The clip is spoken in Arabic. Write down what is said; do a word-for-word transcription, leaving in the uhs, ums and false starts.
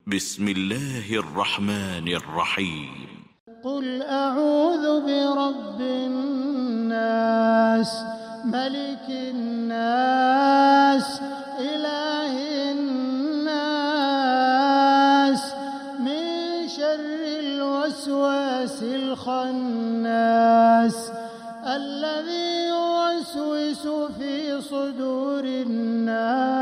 بسم الله الرحمن الرحيم. قل أعوذ برب الناس ملك الناس إله الناس من شر الوسواس الخناس الذي يوسوس في صدور الناس